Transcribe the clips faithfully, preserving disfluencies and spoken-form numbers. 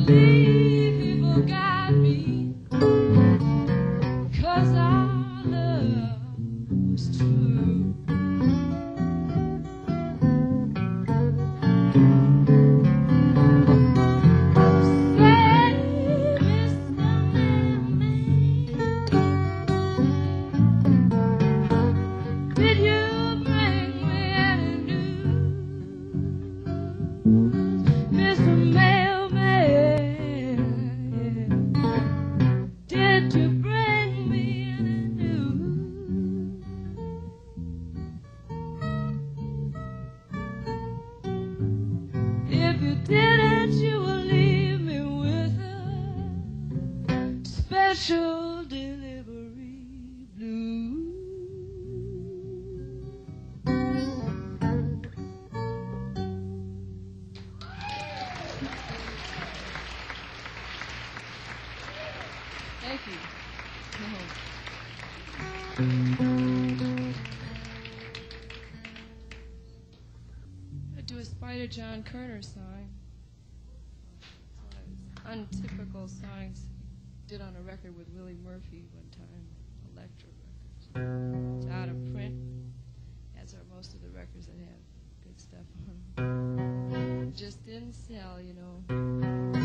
believe he forgot me, 'cause our love was true. If you didn't, you will leave me with a special delivery blue. Thank you. I do a Spider John Kerner song. It's one of those untypical songs did on a record with Willie Murphy one time, Elektra Records. It's out of print, as are most of the records that have good stuff on them. Just didn't sell, you know.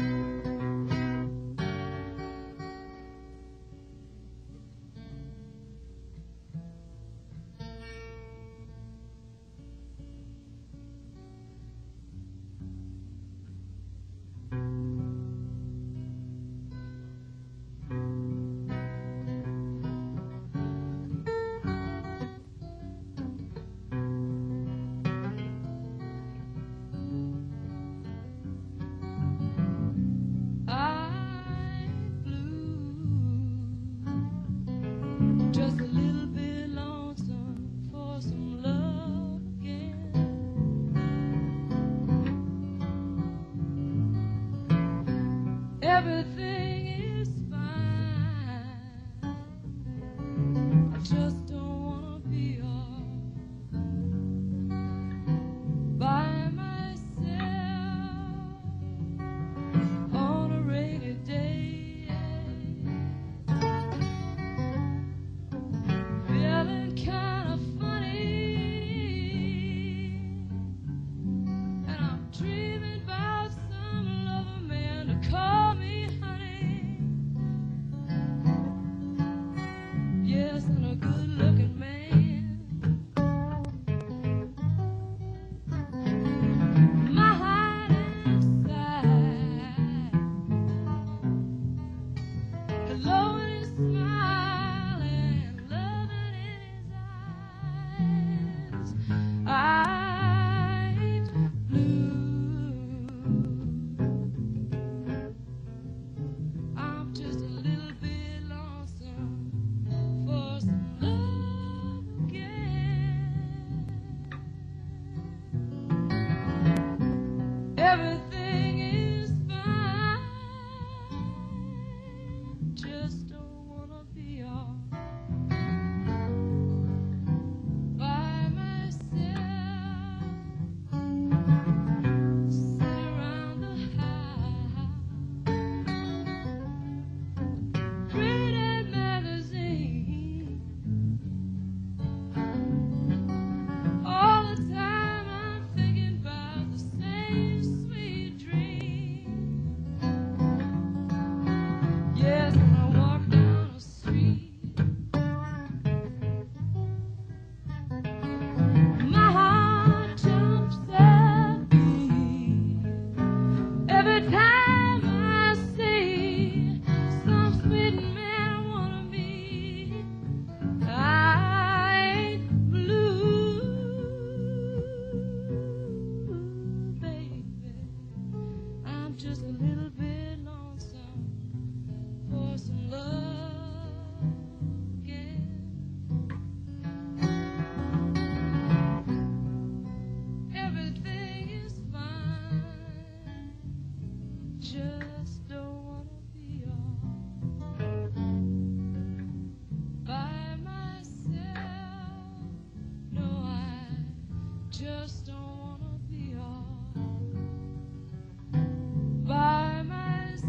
Everything is fine. I just don't wanna be all by myself on a rainy day, feeling kind of funny, and I'm dreaming about some lover man to call me. Yes, and a good-looking man. My heart inside, glowing his smile and loving in his eyes. I'm blue. I'm just a little bit lonesome for some love again. Everything is fine, just don't wanna be all by myself, sit around the house, read a magazine. All the time I'm thinking about the same sweet dream. Yes, when I walk down the street, my heart jumps a beat every time I see some sweet man I wanna meet. I ain't blue, baby. I'm just a little bit lonesome for some love again. Everything is fine, just don't wanna be all by myself. No, I just don't wanna be all by myself.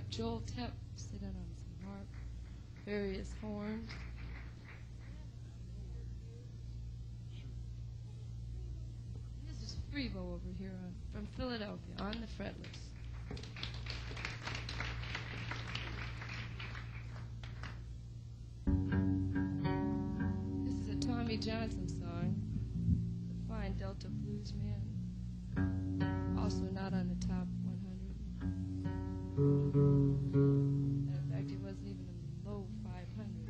have Joel Tepp sitting on some harp, various horns. This is Freebo over here on, from Philadelphia on the fretless. This is a Tommy Johnson song, the fine Delta blues man, also not on the top one hundred. In fact, he wasn't even in the low five hundred.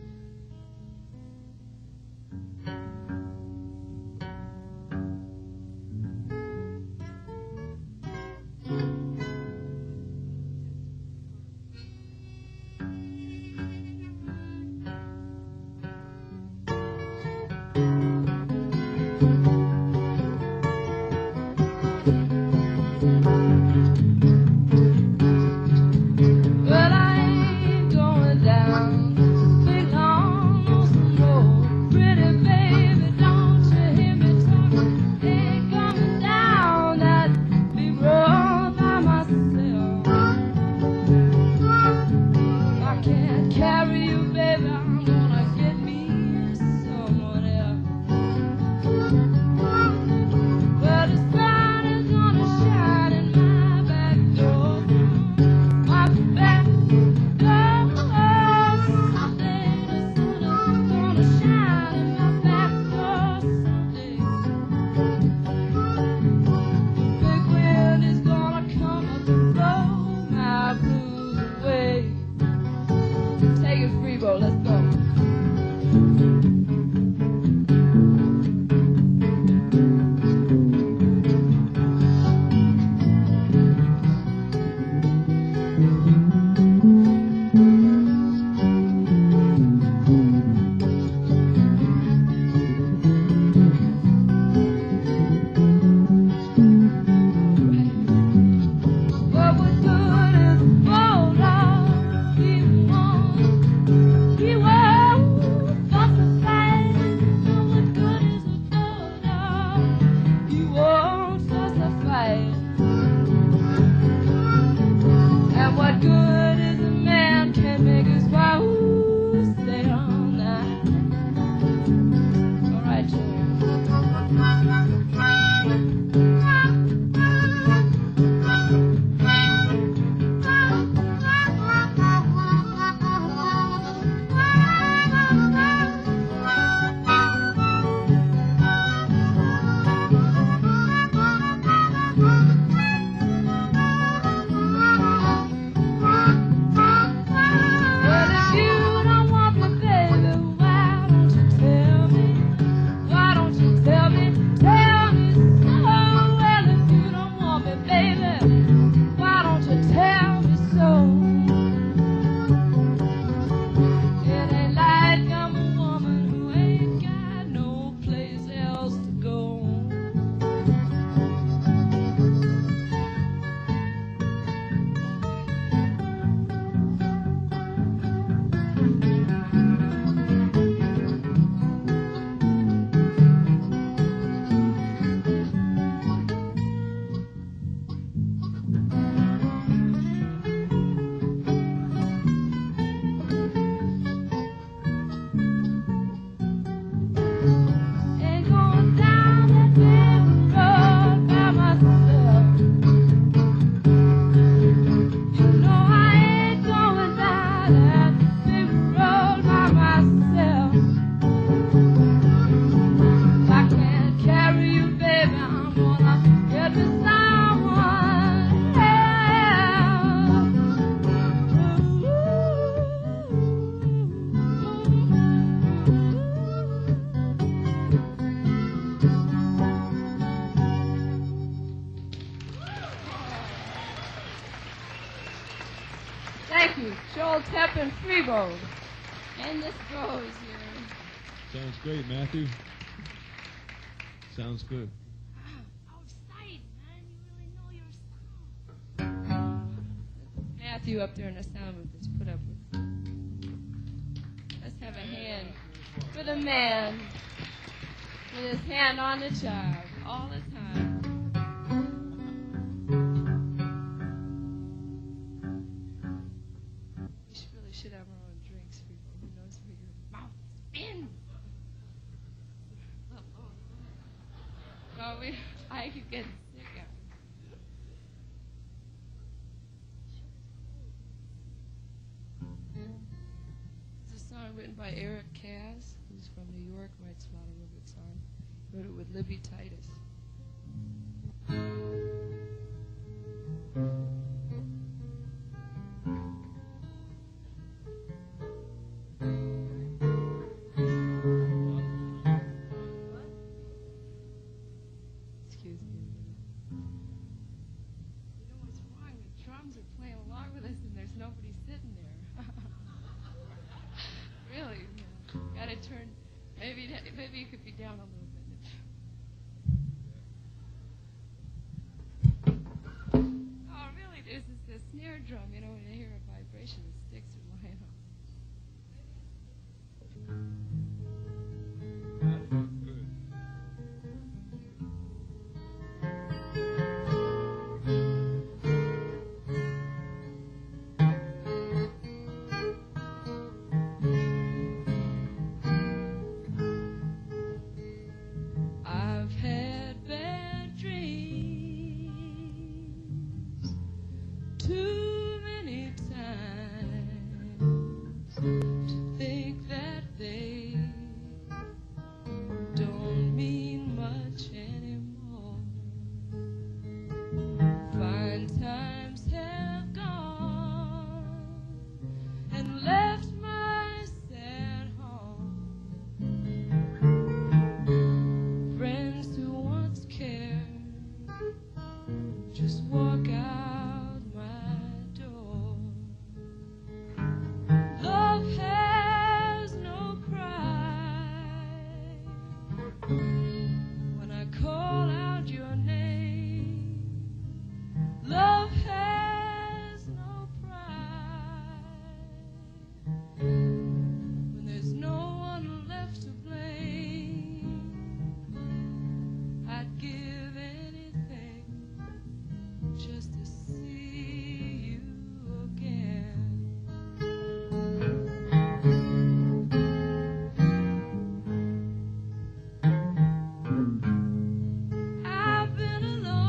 Well, I ain't going down big long lonesome road. Pretty baby, don't you hear me talking? Ain't coming down that big road by myself. I can't carry you, baby. I'm gonna get me someone else. Well, the sun is gonna shine in my back door. My back door someday. The sun is gonna shine in my back door someday. Big wind is gonna come up and blow my blues away. Take it, Freebo, let's go. What was good is gold, Lord. He won't, he won't fuss and fight. What good is gold, Lord? He won't fuss and fight. And what good is a man can make his wife stay all night? All right, Jim. Well, if you don't want me, baby, why don't you tell me? Why don't you tell me? Tell me so. Well, if you don't want me, baby, why don't you tell me so? It ain't like I'm a woman who ain't got no place else to go. Ain't going down that big road by myself. You know I ain't going down that big road by myself. If I can't carry you, baby, I'm gonna get me someone Thank you, Joel Tepp and Freebo. And this goes here. Sounds great, Matthew. Sounds good. Outside, man, you really know your song. Matthew up there in the sound booth is put up with. Let's have a hand for the man with his hand on the child all the time. we, I could get sick out. It's a song written by Eric Kaz, who's from New York, writes a lot of real good songs. He wrote it with Libby Titus. Excuse me. You know what's wrong? The drums are playing along with us and there's nobody sitting there. Really? Yeah. Gotta turn, maybe, maybe you could be down a little bit. Oh, really? There's this, this snare drum, you know, when you hear a vibration, the sticks are lying on. That sounds good. I've had bad dreams too many times to think that they don't mean much anymore. Fine times have gone and left my sad home. Friends who once cared just walk out my door. Love has no pride. When I call out your name, love has no pride. When there's no one left to blame, I'd give anything just to see you again. I've been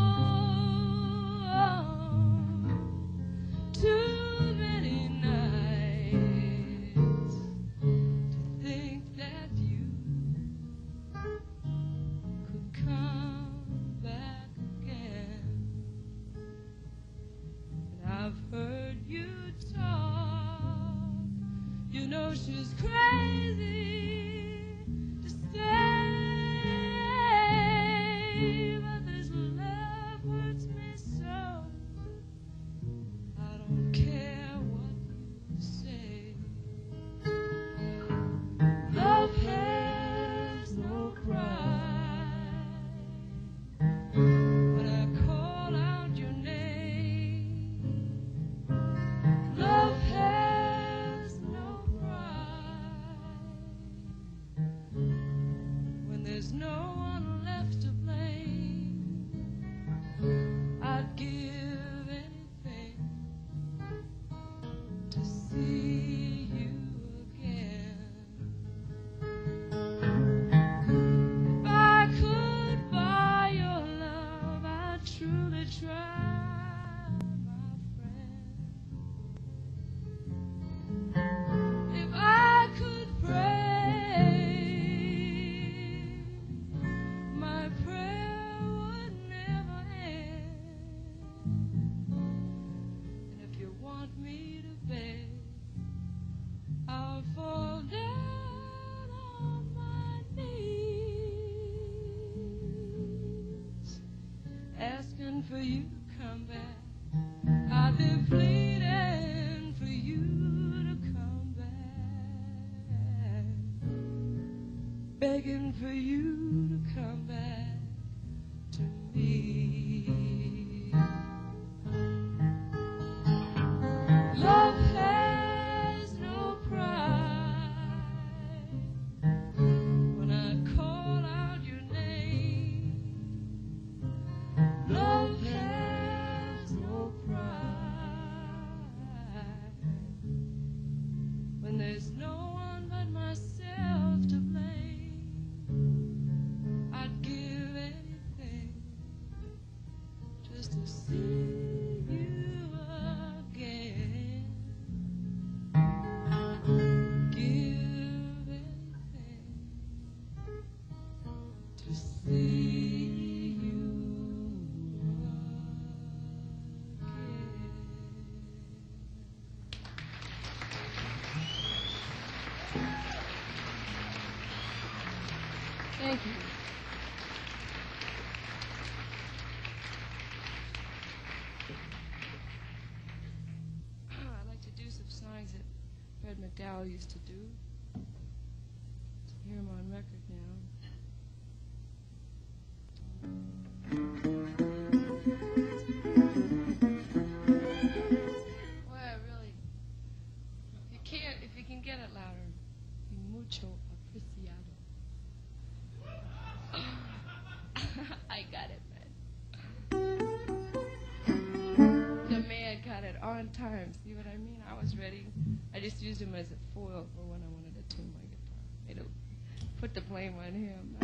alone too many nights to think that you could come back again. And I've heard you talk. You know she's crazy to stay, but this love hurts me so. I don't care what you say. Love has no pride. When I call out your name, love has no pride. When there's no one left to blame, I'd give anything to see you again. If I could buy your love, I'd truly try, my friend. If I could pray, my prayer would never end. And if you want me to beg, I'll fall down on my knees, asking for you to come back. I've been pleading for you to come back, begging for you to come back to me. Love has no pride. When I call out your name, love has no pride. When there's no one but myself to blame, I'd give Thank you. I'd like to do some songs that Fred McDowell used to do. Hear him on record now. Well, really, if you can't, if you can get it louder, y mucho apreciado. I got it, man. The man got it on time. See what I mean? I was ready. I just used him as a foil for when I wanted to tune my guitar. Made it, put the blame on him.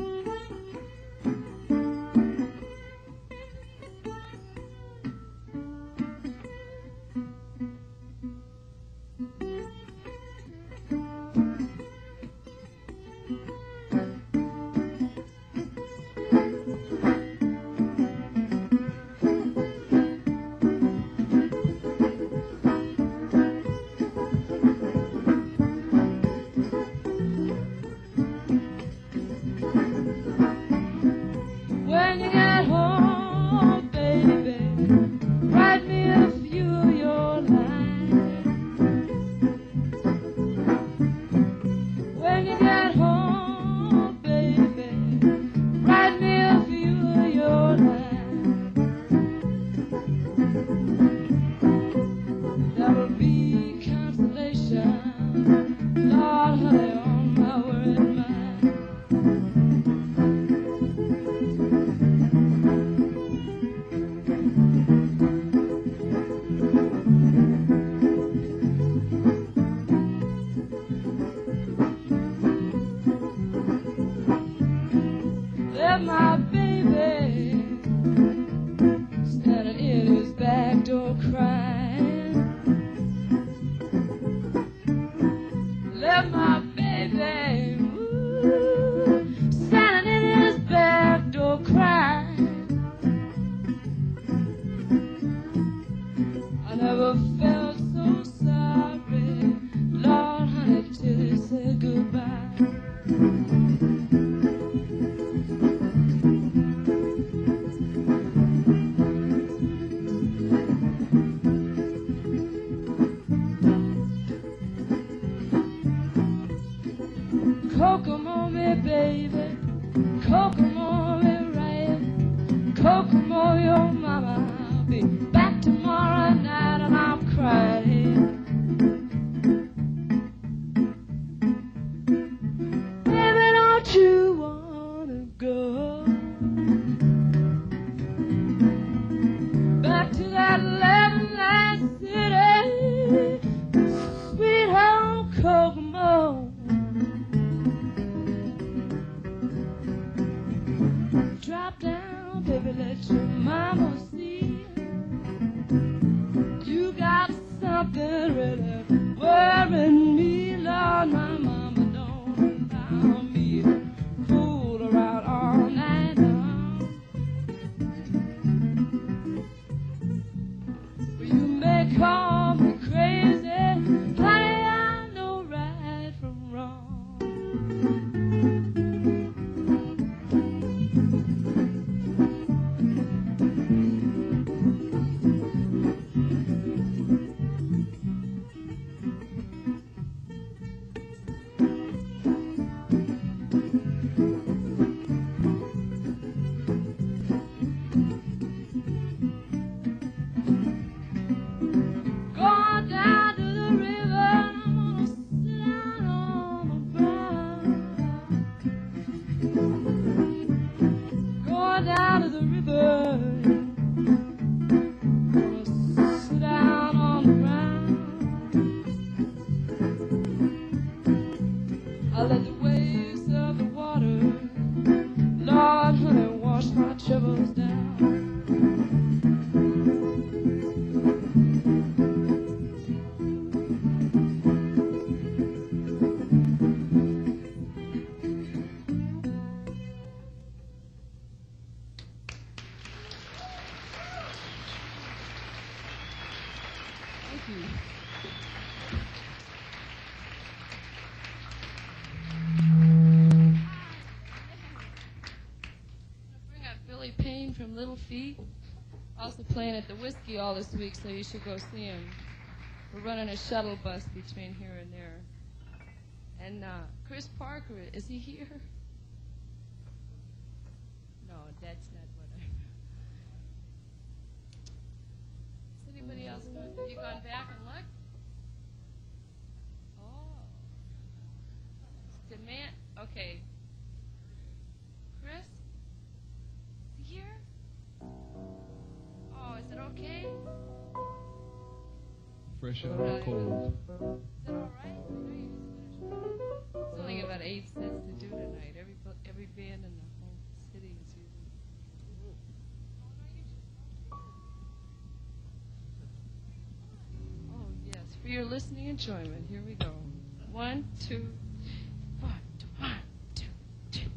Eddie. Also playing at the Whiskey all this week, so you should go see him. We're running a shuttle bus between here and there. And uh, Chris Parker, is he here? No, that's not what I... Is anybody else going? Have you gone back and looked? Oh. Demand, okay. Chris? Is he here? Oh, is it okay? Fresh out of the cold. Is that all right? I know you just finished. It's only about eight sets to do tonight. Every bu- every band in the whole city is using. Oh yes, for your listening enjoyment. Here we go. One, two, one, two, one, two, two.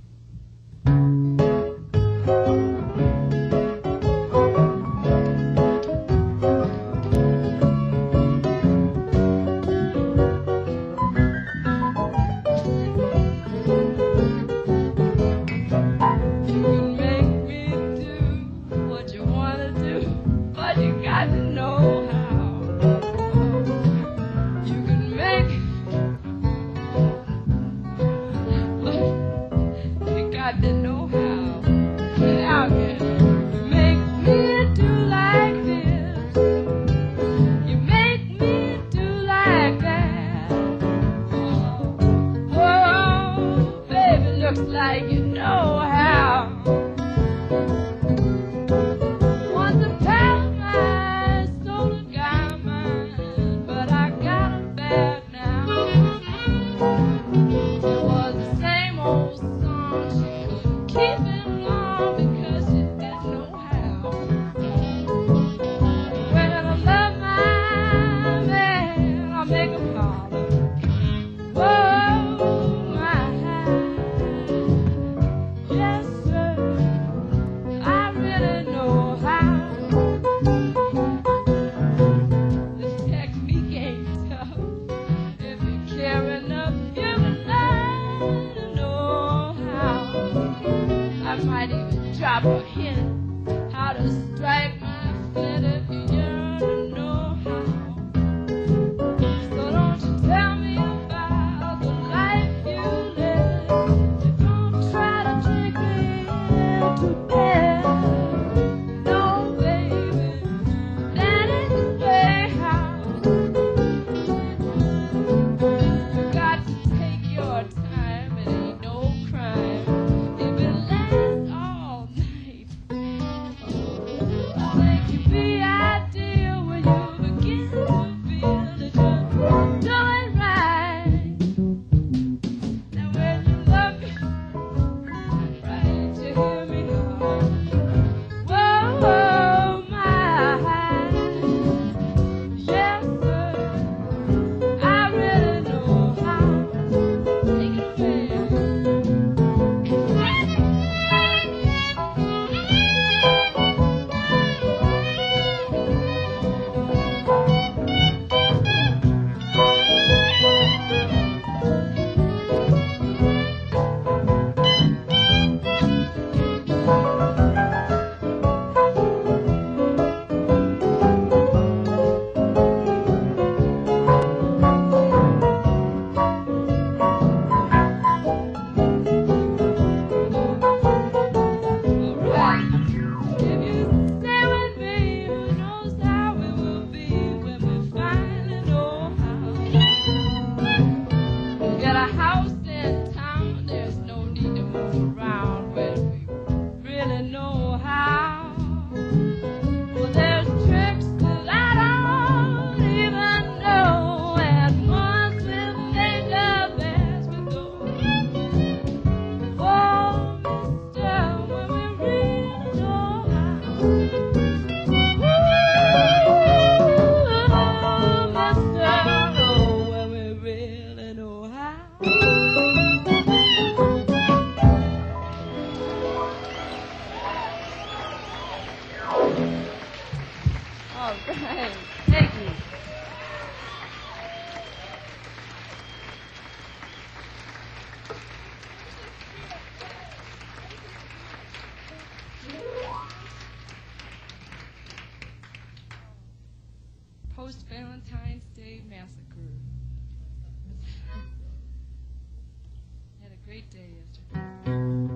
Valentine's Day Massacre. Had a great day yesterday.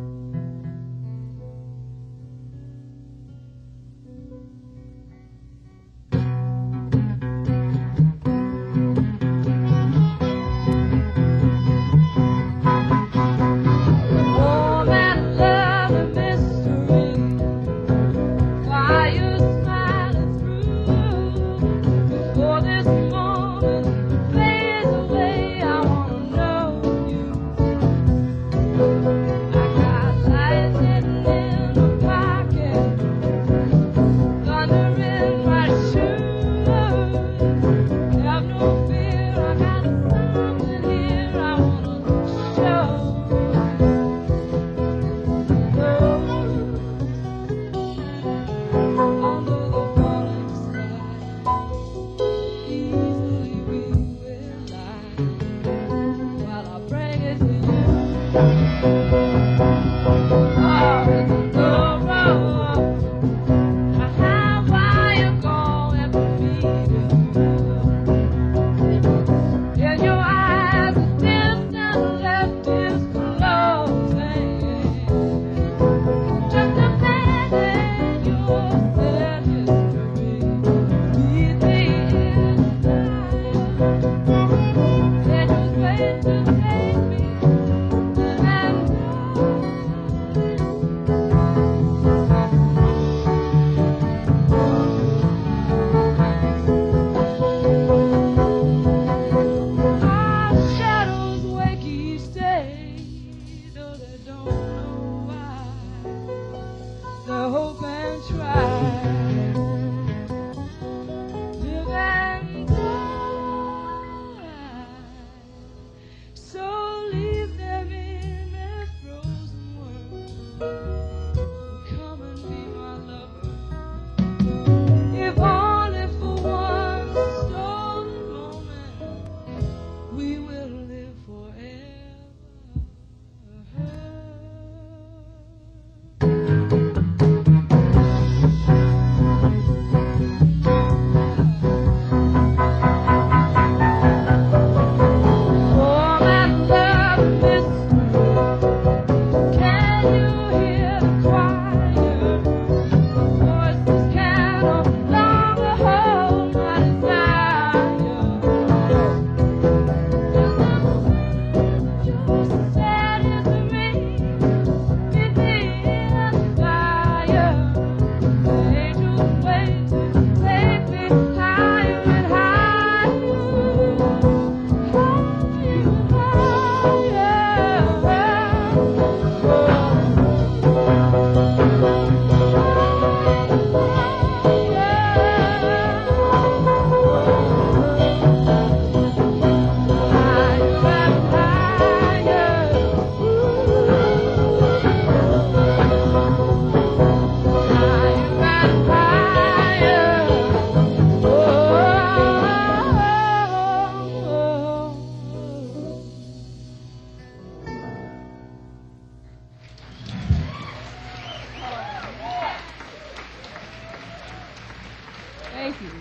Thank you.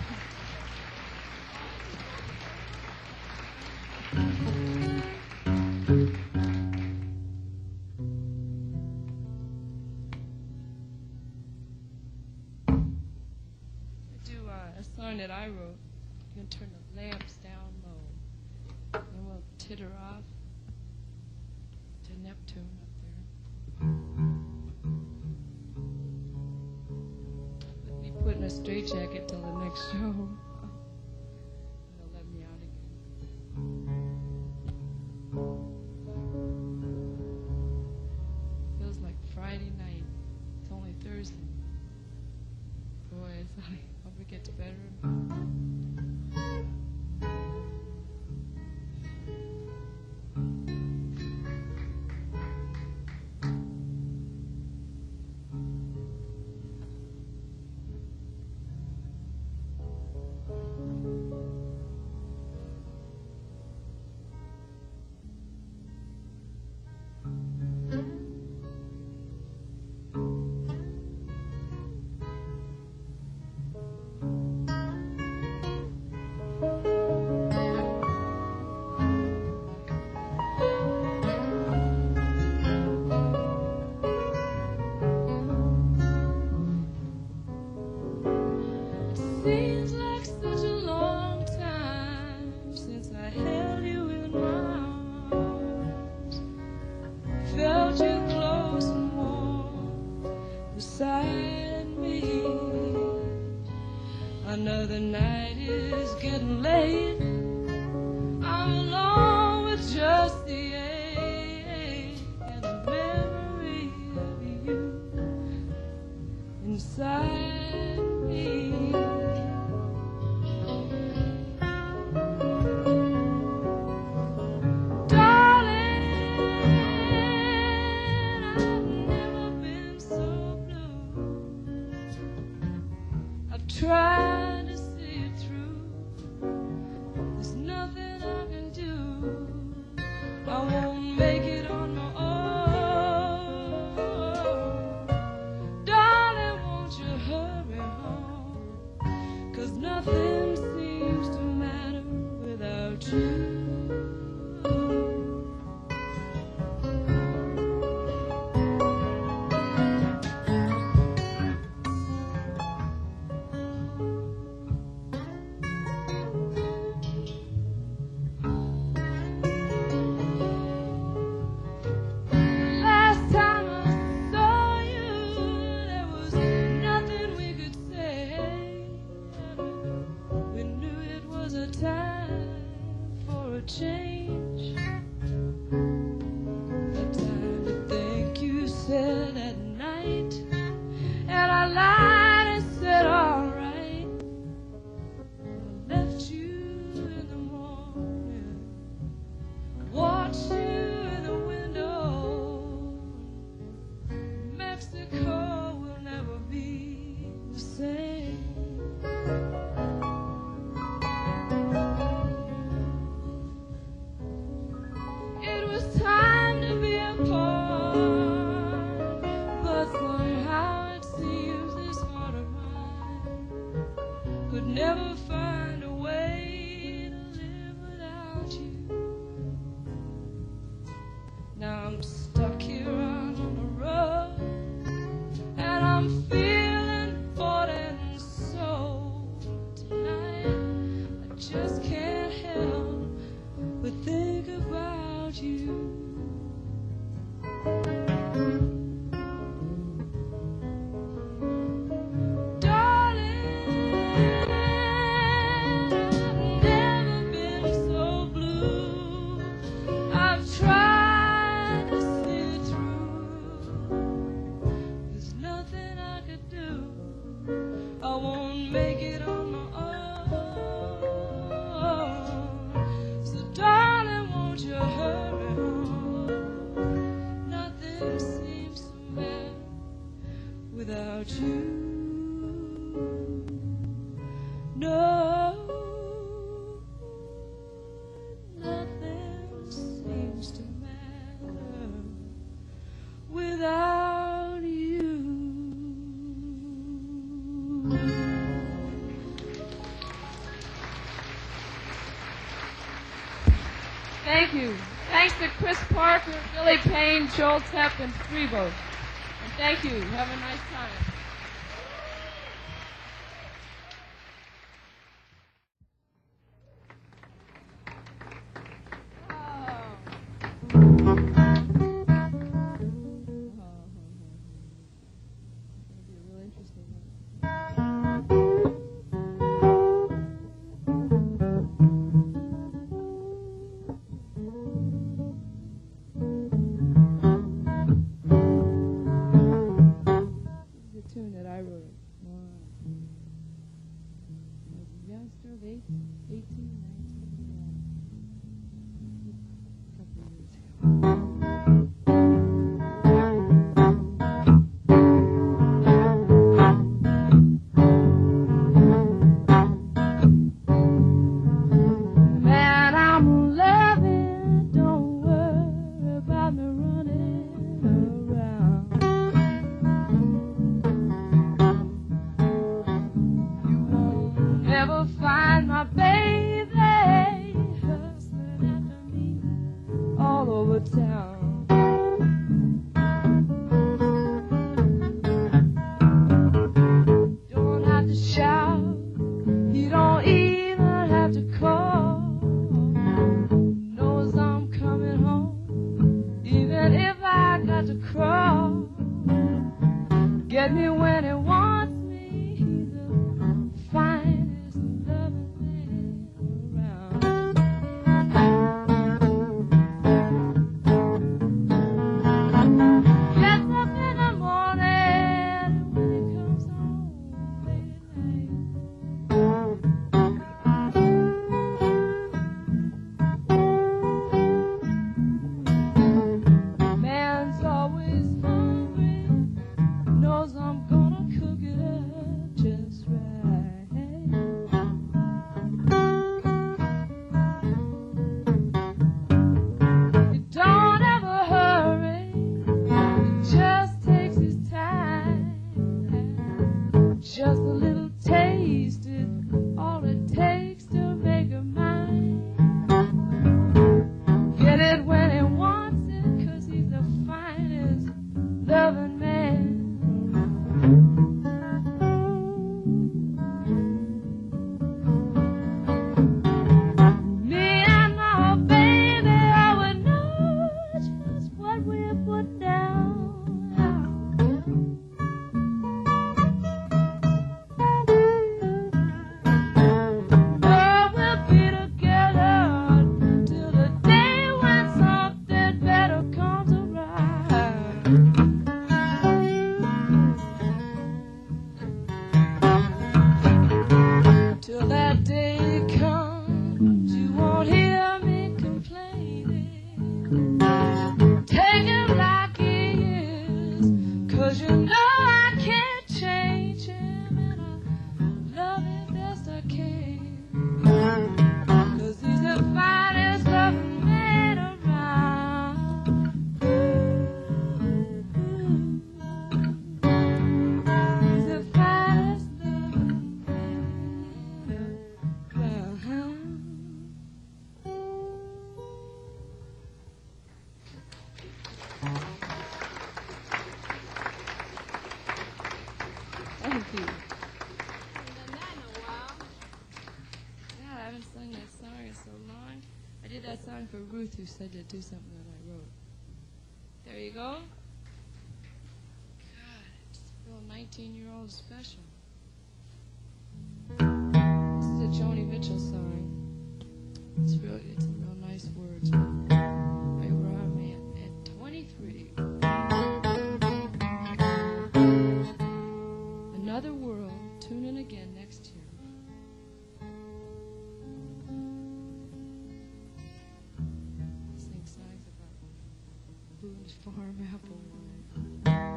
Do uh, a song that I wrote. You can turn the lamps down low, and we'll titter off to Neptune up there. With me putting a straitjacket till the next show. They'll let me out again. Feels like Friday night. It's only Thursday. Boy, it's like, I hope it gets better. late. I'm alone with just the ache and the memory of you inside me. Darling, I've never been so blue. I've tried to see it through. There's nothing I can do. I won't make it on my own. Darling, won't you hurry home? 'Cause nothing seems to matter without you. Last time I saw you, there was nothing we could say. We knew it was a time for a change. A time to think, you said at night, and I lied and said alright. I left you in the morning, watched you in the window. Mexico will never be the same. It was time to be apart, but somehow it seems this heart of mine could never find a way to live without you. Now I'm stuck here out on the road, and I'm feeling bought and sold tonight. I just can't help but think about you. Darling, I've never been so blue. I've tried to see it through. There's nothing I could do. I won't make it on my own. So darling, won't you hurry home? Nothing seems to matter without you. No, nothing seems to matter without you. Thank you. Thanks to Chris Parker, Billy Payne, Joel Tepp, and Freebo. And thank you. Have a nice time. it's so long. I did that song for Ruth, who said to do something that I wrote. There you go. God, it's a real nineteen-year-old special. This is a Joni Mitchell song. It's real. It's a real nice words. Right where I'm at at twenty-three. Another world. Tune in again next year. Sing songs about Boone's Farm apple wine.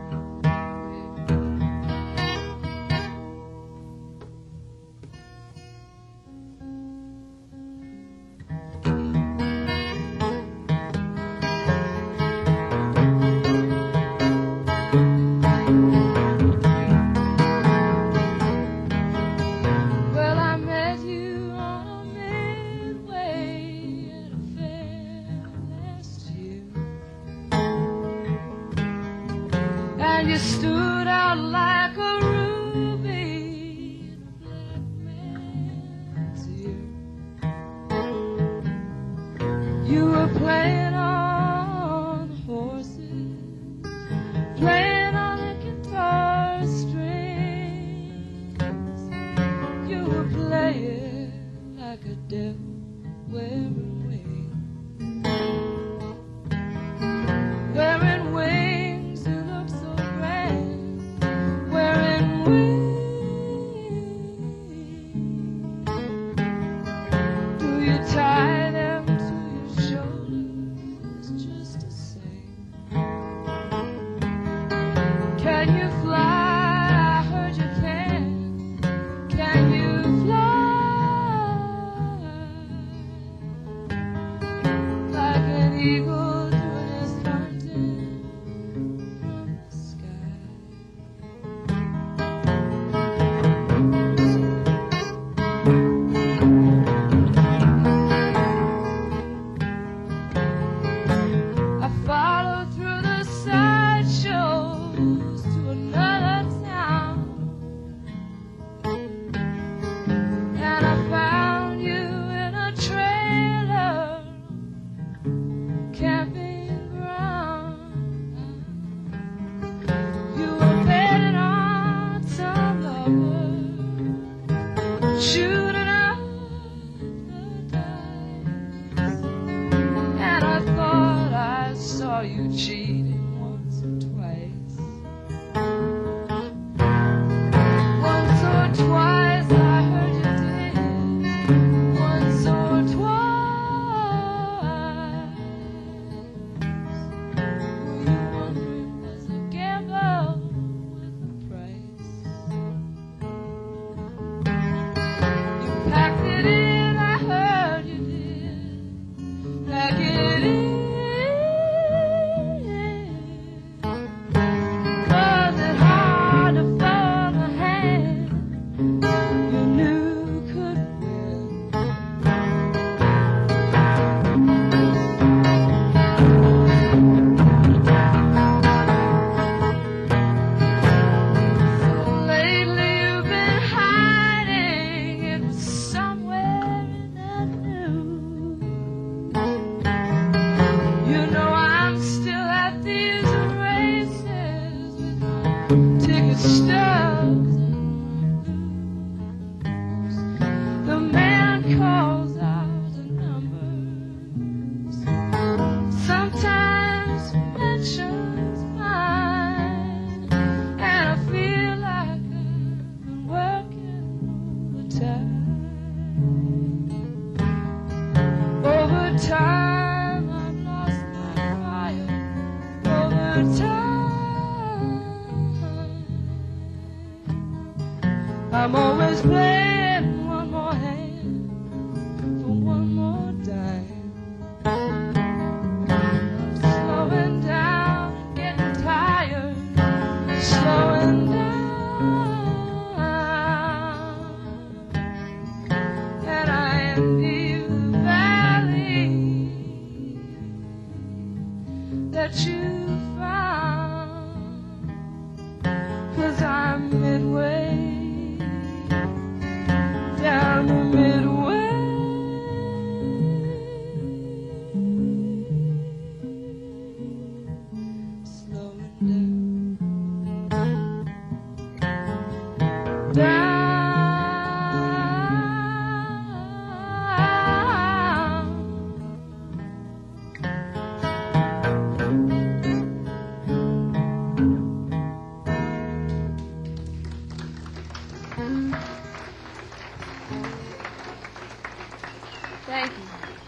Well, I met you on a midway at a fair last year, and you stood out like a ruby in a black man's ear. You were playing on horses, playing on a guitar strings. You were playing like a devil wearing wings. Wearing wings, you look so grand. Wearing wings. Do you tie them to your shoulders just to say, can you fly? I heard you can. Can you fly like an eagle doing his hunting from the sky? I followed through the sideshows to another town, and I found you in a trailer, camping ground. You were betting on some lover, shooting up the dice, and I thought I saw you cheating once or twice. Once or twice I heard you did. Once or twice. Were you wondering, was a gamble with a price? You packed it in, I heard you did. Pack it in. Was it hard to fold a hand you knew could win? So lately you've been hiding. It was somewhere in that news. You know I'm still at these races with my ticket stubs and my blues. The man calls out the numbers, sometimes mentions mine, and I feel like I've been working all the time. Over time I've lost my fire. Over time I'm always playing one more hand for one more dime. I'm slowing down and getting tired, slowing down, and I envy the valley Thank you.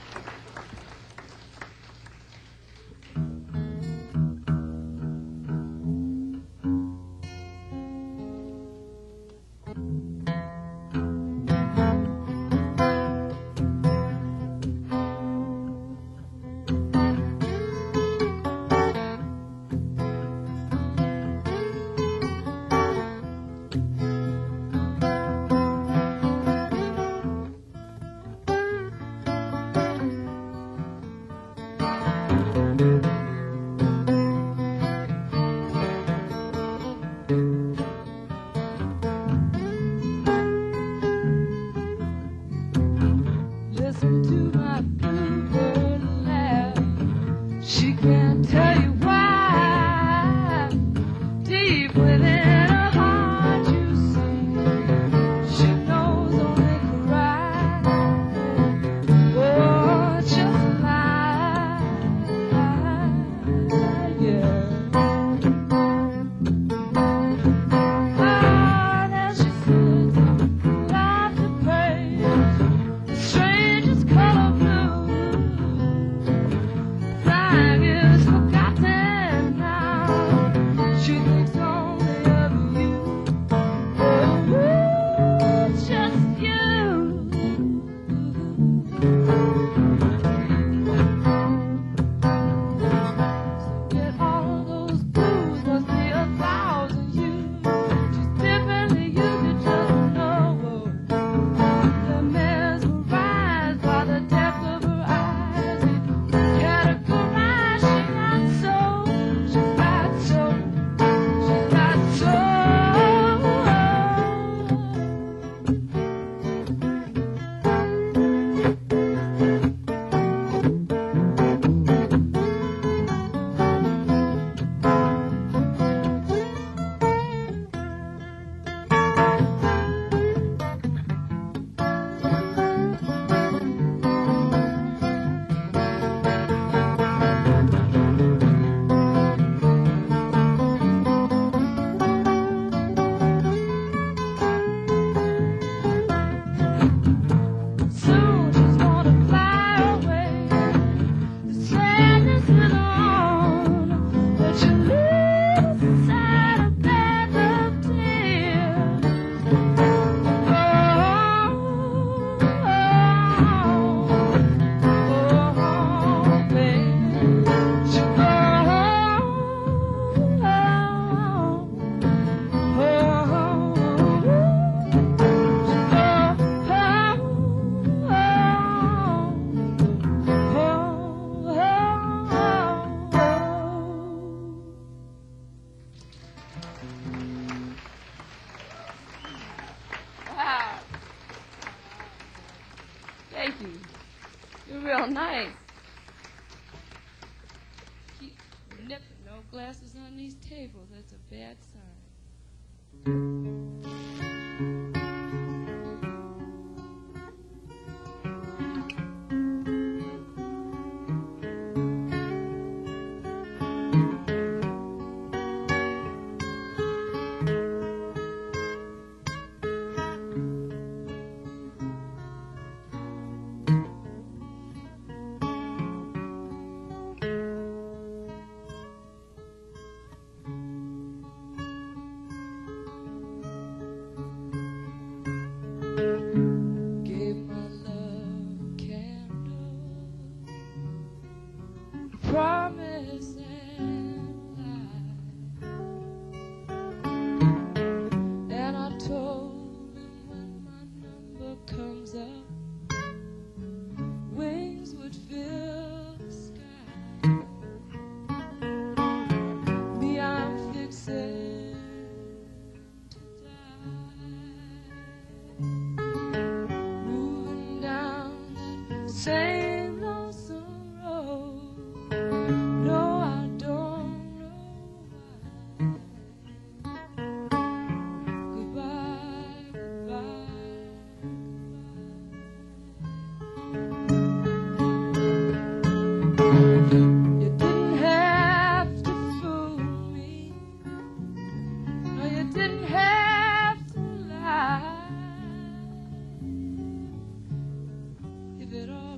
Listen to my bluebird laugh. She can't tell you why. Deep within her heart, you see, she knows only cry. Oh, just lie, yeah. Ah, there she sits, life to praise. Strangest color blue. Time is forgotten now. She thinks only of you. Oh, it's just you. Get all those blues, must be a thousand you. She's different, you could just know. The mesmerized by the depth of her eyes. Categorized, she got soul, she's got soul, she's got soul. Soon she's gonna fly away. The sadness is on, but you live inside a bed of tears. Oh, oh, oh, babe. She, wow. Thank you. You're real nice. Keep nipping. No glasses on these tables. That's a bad sign. Gave my love a candle, promise and lie, and I told him when my number comes up, wings would fill the sky. Me, I'm fixing to die. Moving down that same lonesome road. No, I don't know why. Goodbye, goodbye, goodbye. You didn't have to fool me. No, you didn't have to lie. If it all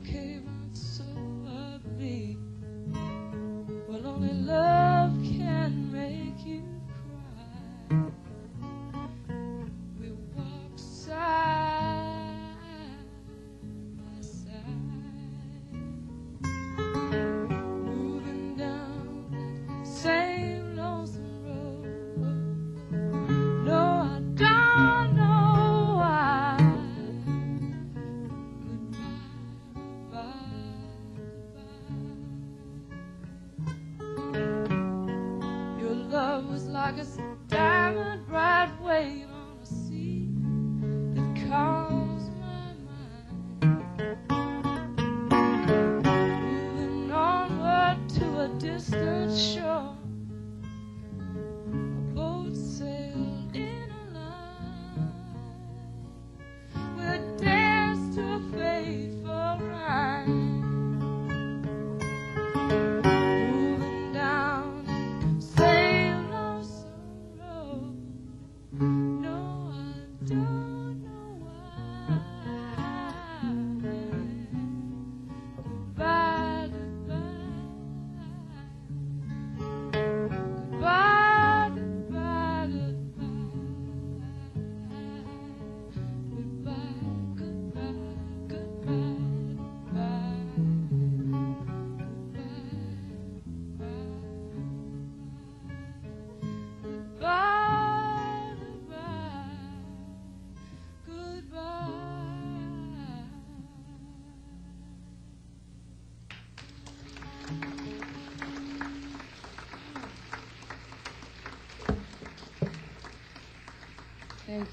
like a diamond bright wave on a sea that calls my mind, moving onward to a distant shore. A boat sailed in a line, we'll dance to a faithful rhyme. Thank you.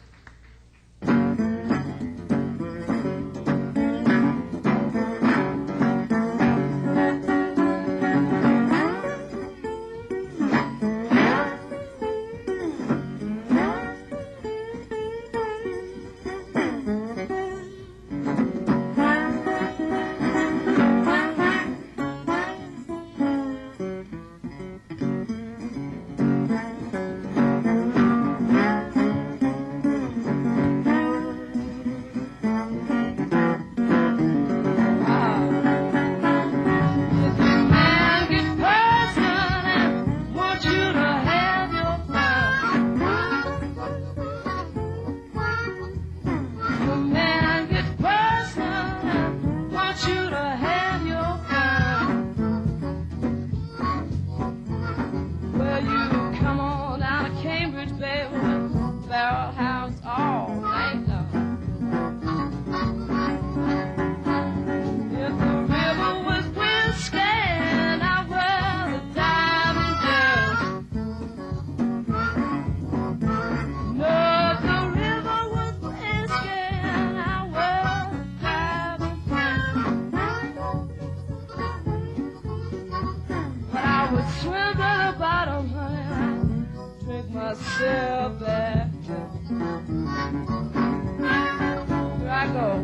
Myself back. Here I go.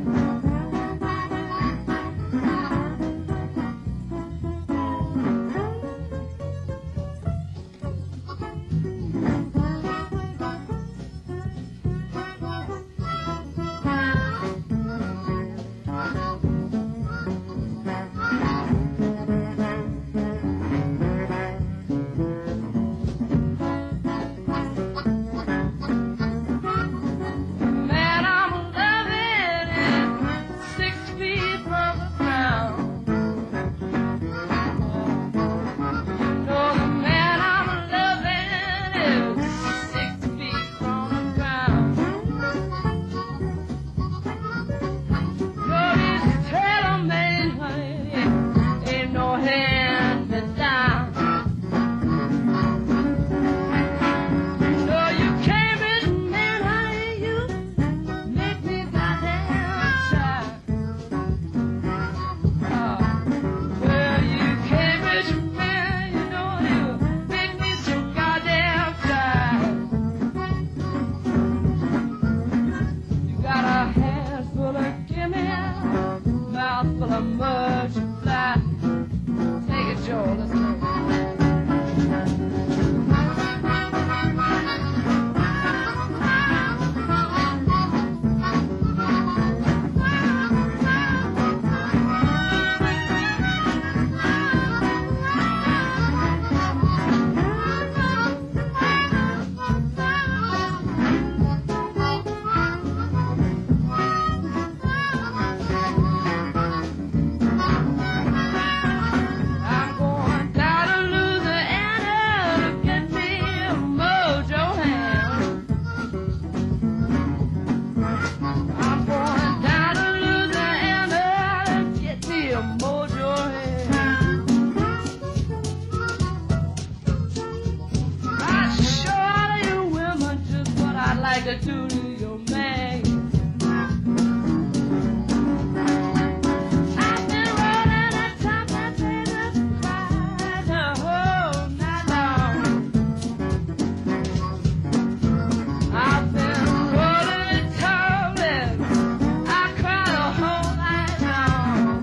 you do to your man? I've been rolling on top and baby crying the whole night long. I've been rolling and tumbling, I cried the whole night long.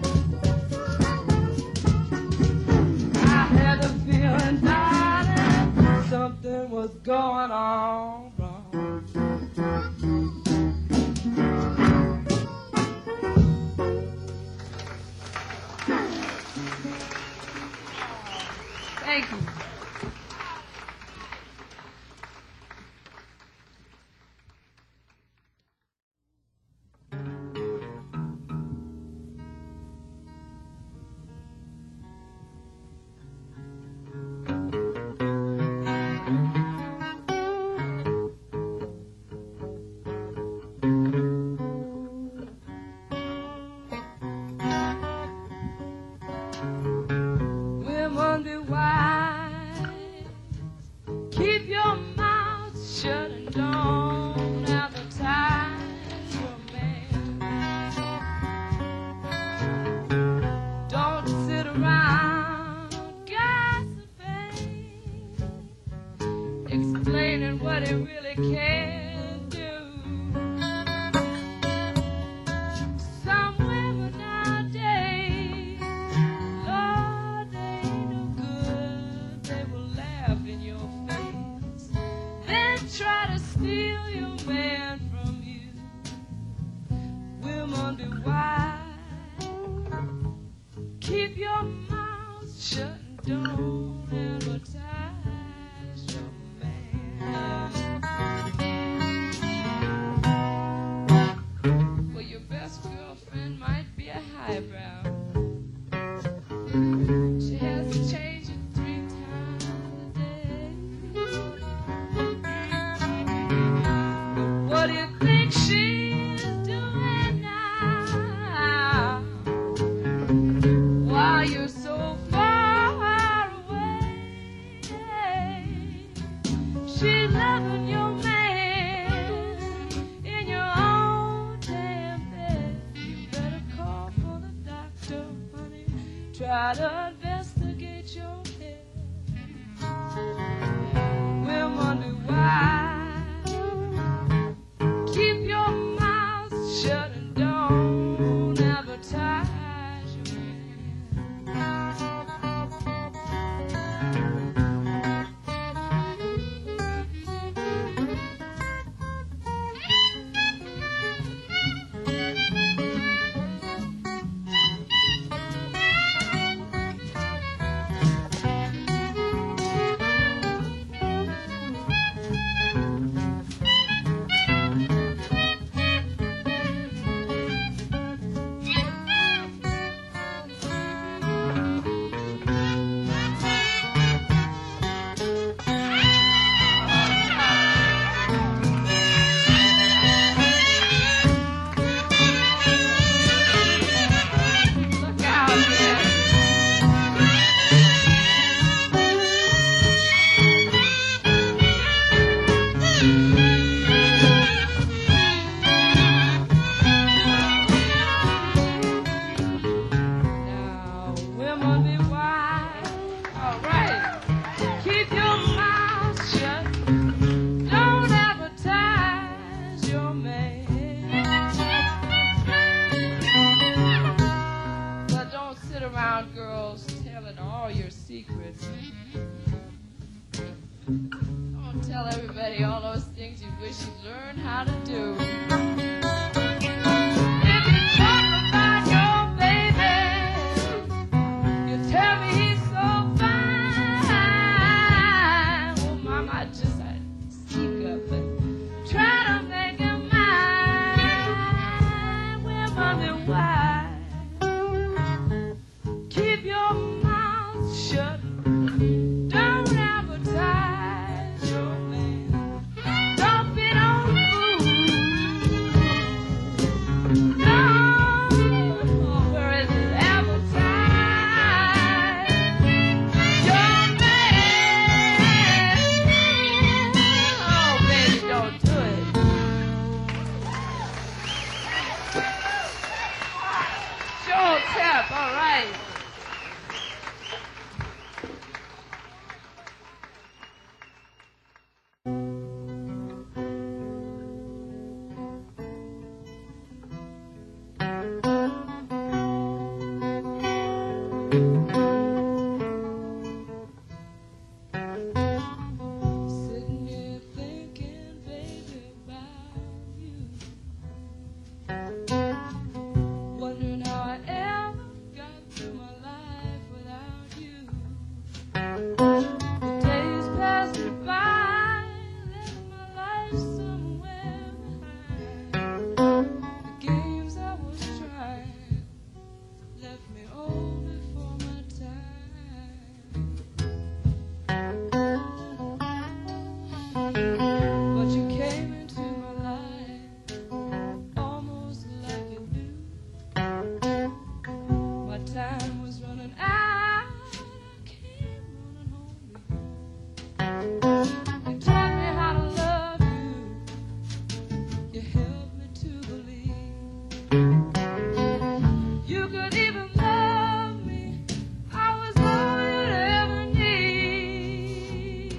I had the feeling, darling, something was going on wrong. Thank you. Women be wise, keep your mouth shut and don't advertise your man. Don't sit around gossiping, explaining what he really can do. Some women nowadays, Lord, they ain't no good. They will laugh in your face, then try to steal your man from you. Women be wise, keep your mouth shut and don't advertise your man. Well, your best girlfriend might be a highbrow. She has to change it three times a day. But what do you think she's doing now? Why you're so far away? She's loving your man in your own damn bed. You better call for the doctor, honey. Try to investigate your head. Women be wise, keep your mouth shut and don't advertise your man. Look out there. Now, women be wise. All right. Keep your mouth shut. Don't advertise your man. But don't sit around, girls, telling all your secrets. Don't tell everybody all those things you wish you'd learned how to do. If you talk about your baby, you tell me he's so fine. Well, Mama, I just I speak up and try to make him mine. Women be wise, keep your mouth shut. Don't advertise your man. Don't be no fool. Tep, all right. Sitting here thinking, baby, about you. Wondering how I ever got through my life without you. The days passed me by, left my life somewhere behind. The games I was trying left me old before my time. But you came into my life almost like you knew. My time was running out, I came running home to you. You taught me how to love you, you helped me to believe you could even love me. I was all you'd ever need.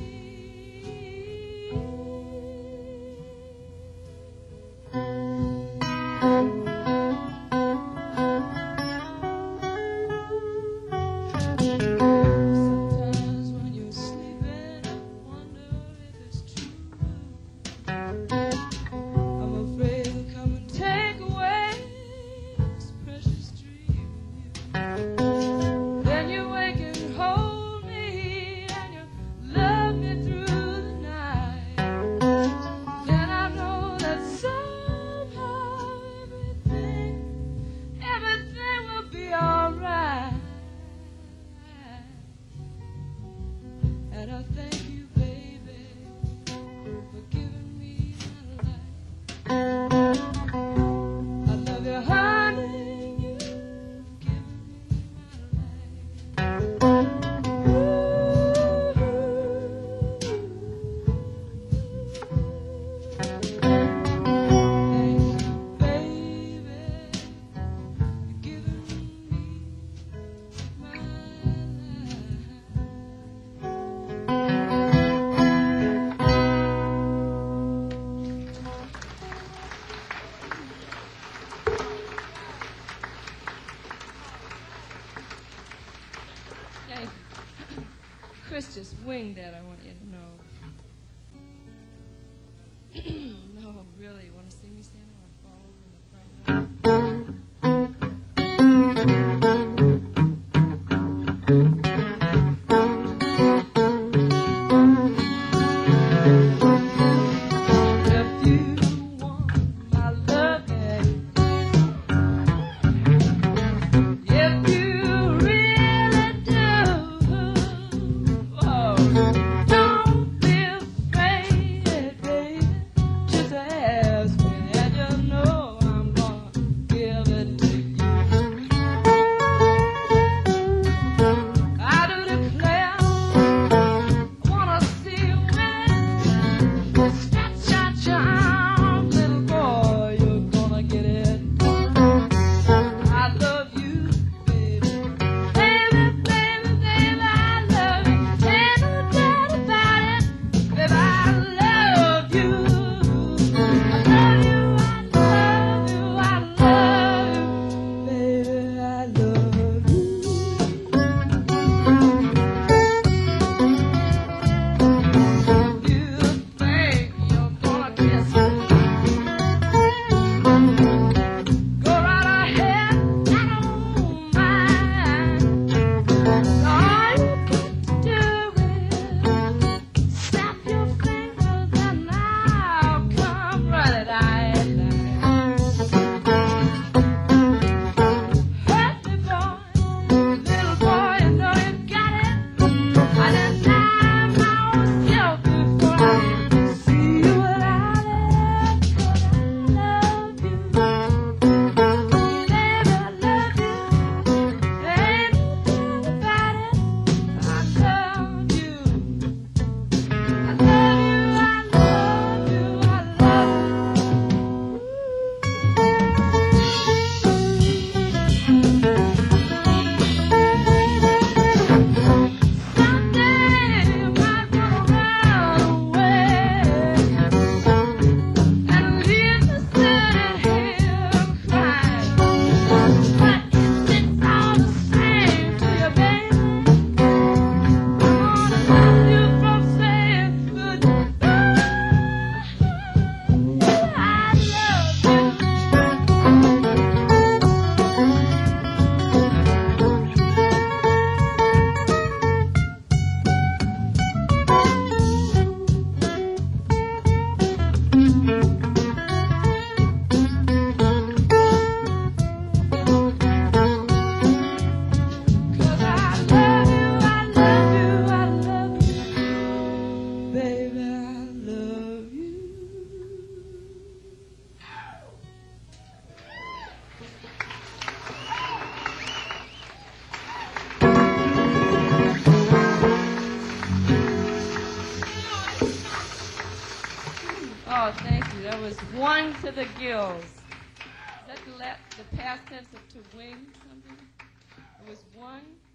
Sometimes when you're sleeping, I wonder if it's true. I'm afraid they'll come and take away this precious dream. Then you wake and hold me, and you love me through the night. Then I know that somehow everything, everything will be alright. And I thank you, baby, for giving me my life. I love you, honey, you've given me my life. Thank you, baby, for giving me my life. Thank you. Chris just winged that, I want you to know. No, really, you want to see me stand or fall over in the front If you want my love, yeah. If you really do, oh, don't was one to the gills. Is that the, la- the past tense of to wing something? It was one